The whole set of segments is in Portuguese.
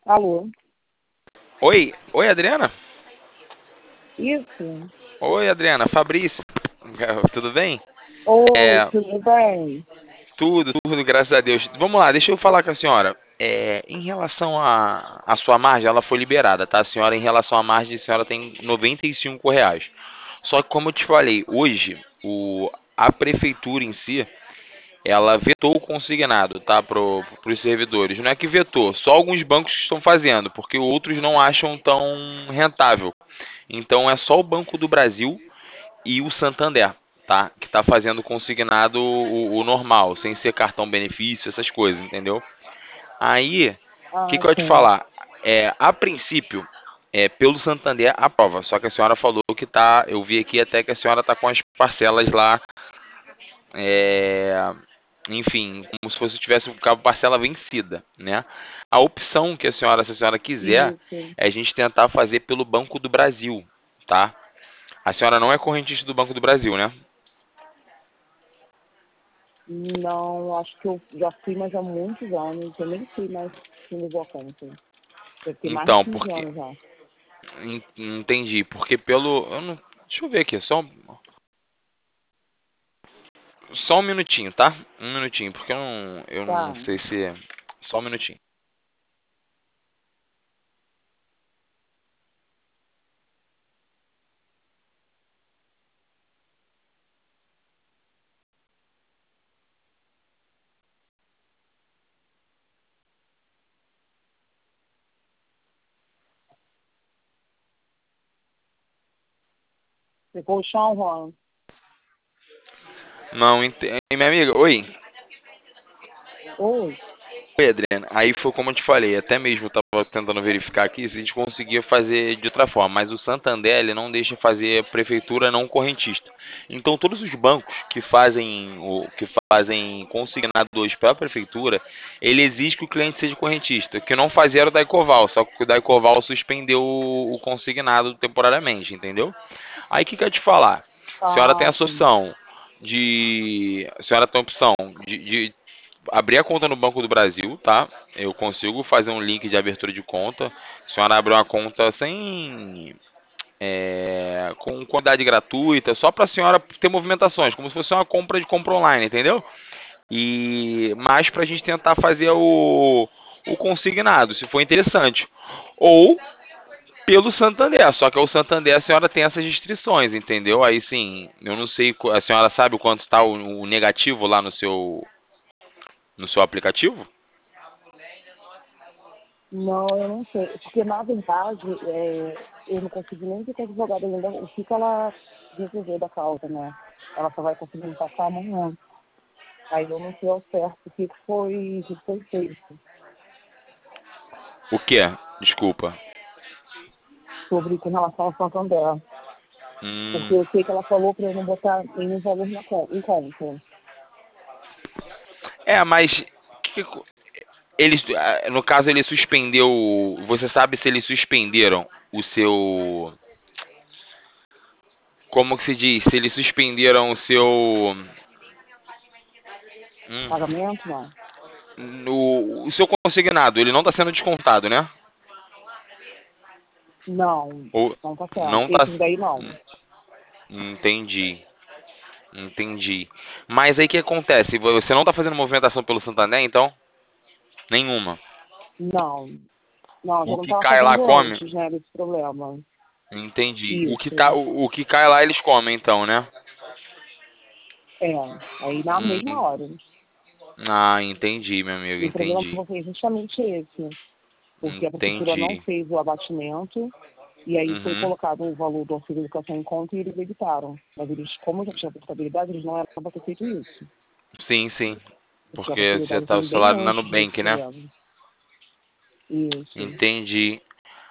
Alô? Oi, Adriana? Isso? Oi, Adriana, Fabrício. Tudo bem? Oi, É, tudo bem? tudo, graças a Deus. Vamos lá, deixa eu falar com a senhora. Em relação à sua margem, ela foi liberada, tá? A senhora, em relação à margem, a senhora tem R$ 95. Só que, como eu te falei, hoje, a prefeitura em si, ela vetou o consignado, tá? Para os servidores. Não é que vetou, só alguns bancos estão fazendo, porque outros não acham tão rentável. Então, é só o Banco do Brasil e o Santander, tá? Que tá fazendo consignado o normal, sem ser cartão benefício, essas coisas, entendeu? Aí, o que Ah, que eu ia te sim. falar? A princípio, pelo Santander aprova, só que a senhora falou que tá, eu vi aqui até que a senhora tá com as parcelas lá, é, enfim, como se fosse tivesse com a parcela vencida, né? A opção que a senhora, se a senhora quiser, Isso. é a gente tentar fazer pelo Banco do Brasil, tá? A senhora não é correntista do Banco do Brasil, né? Não, acho que eu já fui, mas há muitos anos. Eu nem sei mais se me dou conta. Deve ter mais de Então, 15 anos já. entendi, porque pelo. Eu não, deixa eu ver aqui, só um minutinho, tá? Um minutinho, porque eu não Tá. sei se. Só um minutinho. Ficou o chão, Juan? Não, minha amiga, oi. Oi? Oi, Adriana. Aí foi como eu te falei, até mesmo eu tava tentando verificar aqui se a gente conseguia fazer de outra forma, mas o Santander ele não deixa fazer prefeitura não correntista. Então todos os bancos que fazem consignado hoje para a prefeitura, ele exige que o cliente seja correntista. O que não fazia era o Daicoval, só que o Daicoval suspendeu o consignado temporariamente, entendeu? Aí o que que eu ia te falar? Ah, sim. A senhora tem a opção de abrir a conta no Banco do Brasil, tá? Eu consigo fazer um link de abertura de conta. A senhora abre uma conta com quantidade gratuita, só para a senhora ter movimentações, como se fosse uma compra online, entendeu? E mais para a gente tentar fazer o consignado, se for interessante. Ou pelo Santander, só que o Santander a senhora tem essas restrições, entendeu? Aí sim, eu não sei, a senhora sabe o quanto está o negativo lá no seu aplicativo? Não, eu não sei. Porque, na verdade, eu não consegui nem ver que a advogada ainda, o que que ela resolveu da causa, né? Ela só vai conseguir me passar amanhã. Aí eu não sei ao certo o que foi feito O que é? Desculpa. com relação ao Santander. Porque Hum, eu sei que ela falou para eu não botar nenhum valor em conta. mas no caso ele suspendeu. Você sabe se eles suspenderam o seu. Como que se diz? Se eles suspenderam o seu. hum, Pagamento, não. o seu consignado, ele não está sendo descontado, né? Não, Ou não tá certo. não está. Esses daí não. Entendi, entendi. Mas aí o que acontece? Você não está fazendo movimentação pelo Santander, então? Nenhuma. Não. Não, O já não que estava cai lá fazendo come? antes, né, desse problema. Entendi. O que tá, Isso. o que cai lá eles comem, então, né? É. Aí na mesma Hum, hora. entendi, meu amigo, E o problema entendi. foi justamente esse. Porque a prefeitura não Entendi. fez o abatimento. E aí foi Uhum. colocado o valor do auxílio educação em conta e eles evitaram. Mas eles, como já tinha portabilidade, eles não eram para ter feito isso. Sim, sim. Porque a Porque você possibilidade tá o vem bem salário na antes desse Nubank, né? problema. Isso. Entendi.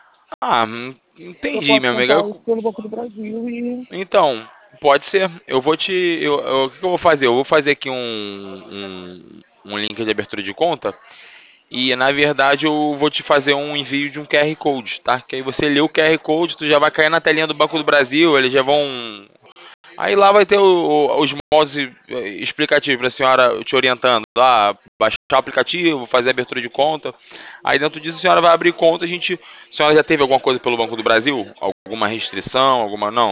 Eu Entendi, posso meu amigo. tentar isso pelo Banco do Brasil e. Então, pode ser. Eu vou te. O que que eu vou fazer? Eu vou fazer aqui um link de abertura de conta. E na verdade eu vou te fazer um envio de um QR Code, tá? Que aí você lê o QR Code, tu já vai cair na telinha do Banco do Brasil, eles já vão Aí lá vai ter os modos explicativos para a senhora te orientando. Ah, baixar o aplicativo, fazer abertura de conta. Aí dentro disso a senhora vai abrir conta. A senhora já teve alguma coisa pelo Banco do Brasil? Alguma restrição? Alguma não?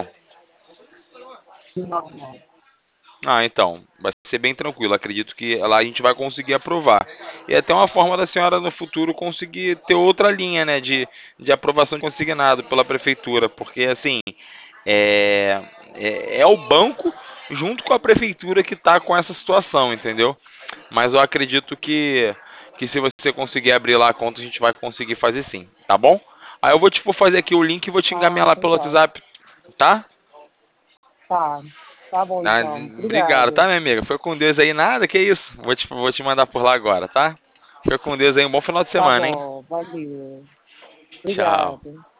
Não, não. Ah, então, vai ser bem tranquilo. Acredito que lá a gente vai conseguir aprovar. E é até uma forma da senhora no futuro conseguir ter outra linha, né, de aprovação de consignado pela prefeitura, porque assim, é, é o banco junto com a prefeitura que está com essa situação, entendeu? Mas eu acredito que se você conseguir abrir lá a conta, a gente vai conseguir fazer sim, tá bom? Aí eu vou te fazer aqui o link e vou te encaminhar Ah, lá então pelo tá. WhatsApp, tá? Tá. Tá bom, Ah, então. obrigado, Obrigada. tá, minha amiga? Foi com Deus aí, nada, que isso? Vou te mandar por lá agora, tá? Foi com Deus aí, um bom final de Tá semana, hein? bom. Valeu. Tchau. Obrigada.